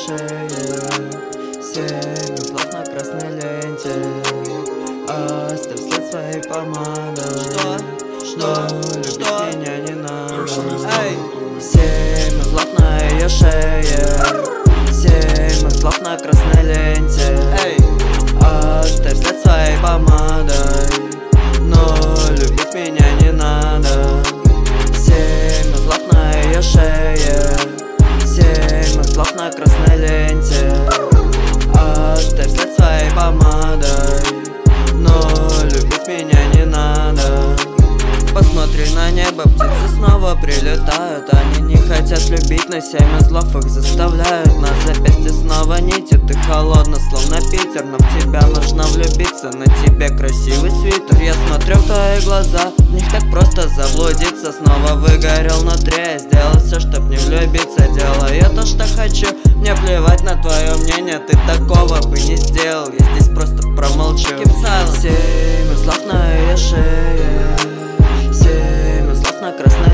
шее. 7 узлов на красной ленте. Оставь след своей помадой. Что? Любить меня не надо. 7 узлов на ее шее. 7 узлов на красной ленте. Оставь след своей помадой. Но любить меня не надо. 7 узлов на ее шее. 7 узлов на красной ленте. Оставь след своей помадой. Но любить меня не надо. Посмотри на небо, птицы снова прилетают. Они не хотят любить, но 7 узлов их заставляют. На запястье снова нити, ты холодна, словно Питер. Но в тебя нужно влюбиться, на тебе красивый свитер. Я смотрю в твои глаза, в них так просто заблудиться. Снова выгорел внутри, я сделал все, чтоб не влюбиться. Делаю то, что хочу, мне плевать на твое мнение. Ты такого бы не сделал, я здесь просто промолчу. 7 узлов на ее шее. 7 узлов на красной